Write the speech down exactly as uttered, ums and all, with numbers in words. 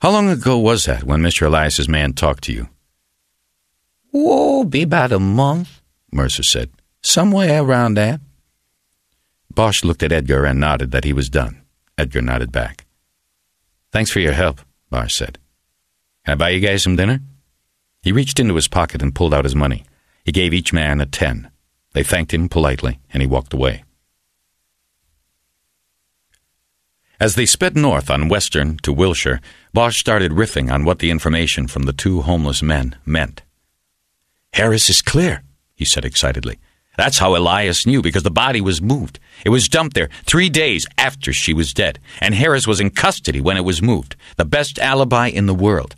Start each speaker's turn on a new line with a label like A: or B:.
A: How long ago was that when Mister Elias's man talked to you?
B: Oh, be about a month, Mercer said. Somewhere around that.
A: Bosch looked at Edgar and nodded that he was done. Edgar nodded back. Thanks for your help, Bosch said. Can I buy you guys some dinner? He reached into his pocket and pulled out his money. He gave each man a ten. They thanked him politely, and he walked away. As they sped north on Western to Wilshire, Bosch started riffing on what the information from the two homeless men meant. Harris is clear, he said excitedly. That's how Elias knew, because the body was moved. It was dumped there three days after she was dead, and Harris was in custody when it was moved. The best alibi in the world.